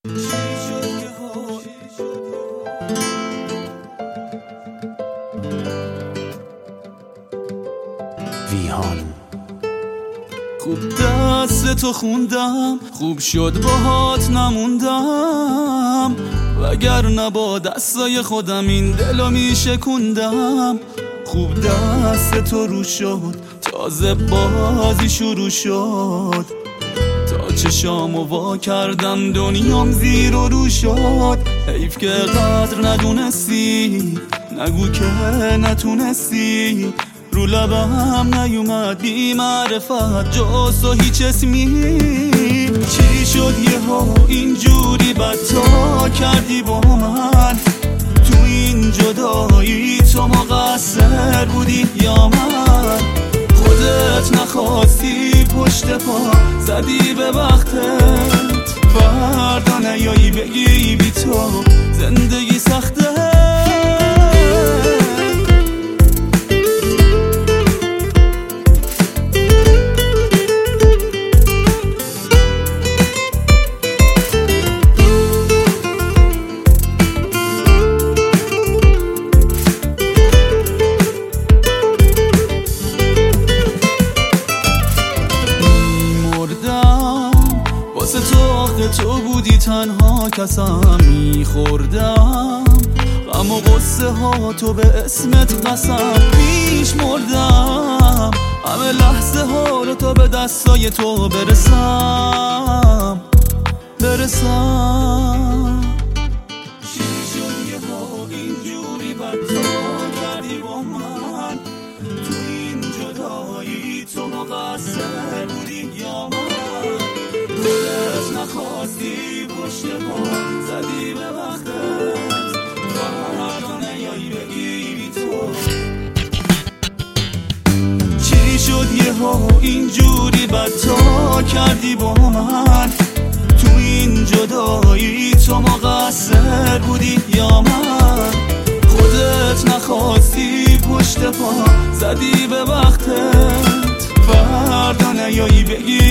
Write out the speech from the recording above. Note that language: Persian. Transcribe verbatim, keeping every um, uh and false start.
ویهان خوب دست تو خوندم، خوب شد باهات نموندم، وگرنه با دستای خودم این دلو میشکوندم. خوب دست تو رو شد، تازه بازی شروع شد، تا چشامو وا کردم دنیام زیر و رو شد. حیف که قدر ندونستی، نگو که نتونستی، رو لبم نیومد بی معرفت جز تو هیچ اسمی. چی شد یه ها اینجوری بدتا کردی با من؟ تو این جدایی تو مقصر بودی یا من؟ خودت نخواستی پشت پا زدی به وقتت، فردا نیایی بگی بی تو زندگی سخته. واسه تو آخه تو بودی تنها کسم، میخوردم غم و غصه ها تو به اسمت قسم. پیش مردم همه لحظه ها رو تا به دستای تو برسم برسم. چی شد یه ها اینجوری بدتا کردی با من؟ تو این جدایی تو مقصر بودی یا من؟ خودت نخواستی پشت پا زدی به وقتت، فردا نیایی بگی بی تو. چی شد یه ها اینجوری بدتا کردی با من؟ تو این جدایی تو مقصر بودی یا من؟ خودت نخواستی پشت پا زدی به وقتت، فردا نیایی بگی